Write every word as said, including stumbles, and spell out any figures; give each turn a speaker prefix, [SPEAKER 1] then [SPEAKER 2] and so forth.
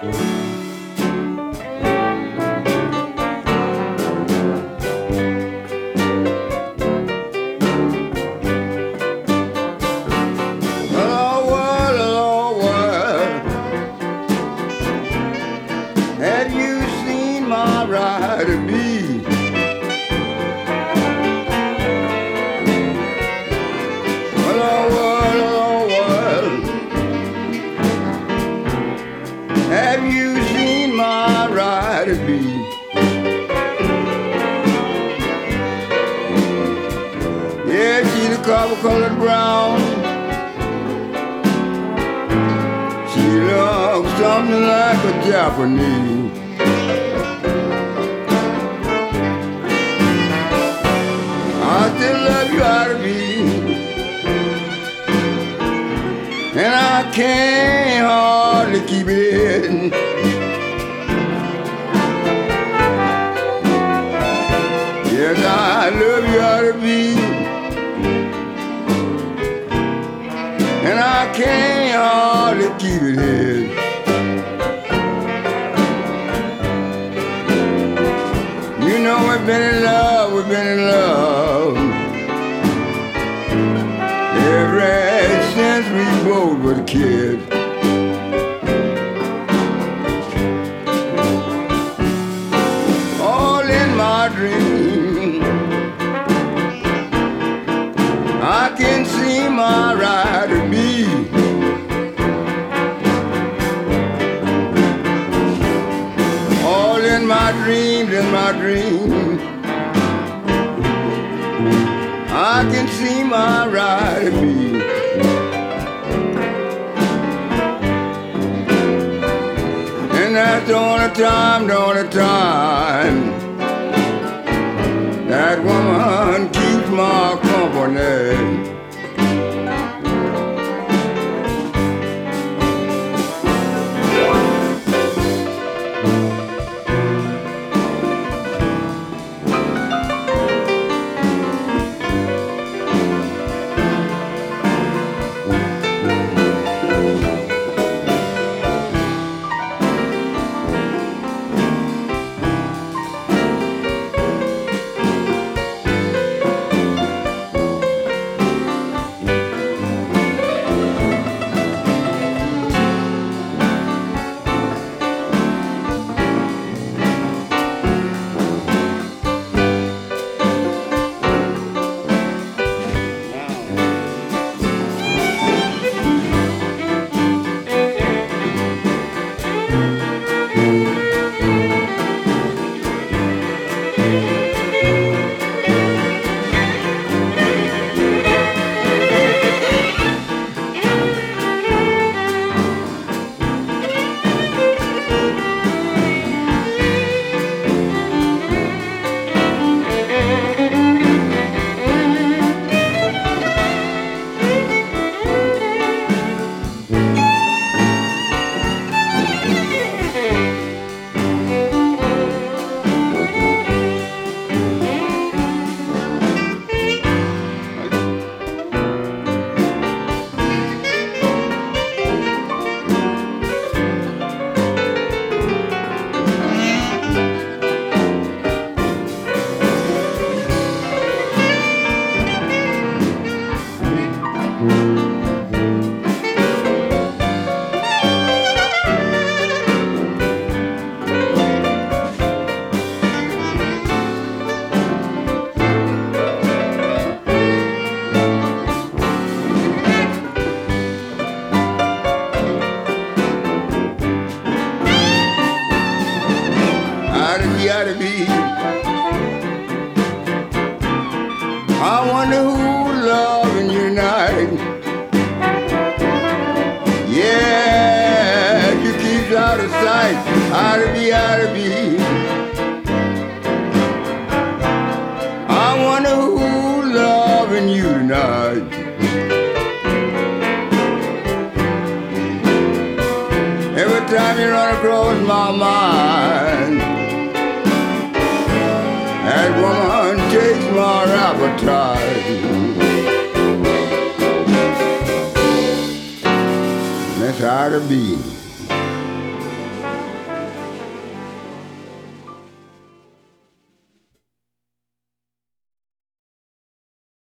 [SPEAKER 1] Hello world, hello world, have you seen my ride to be? Hello world, hello world, have you seen my ride to be? Yeah, she's the copper-colored brown. She looks something like a Japanese. I still love you out of me, and I can't hardly keep it in. Yes, I love you out of me, and I can't hardly keep it hid. You know we've been in love, we've been in love ever since we both were kids. All in my dreams, I can see my ride to be. All in my dreams, in my dreams, I can see my ride to be. And that's the only time, the only time that woman keeps my company. Gotta be. I wonder who loving you tonight. Yeah, you keep out of sight. Out of be, out of be. I wonder who loving you tonight. Every time you run across my mind, that woman takes my appetite. That's how to be.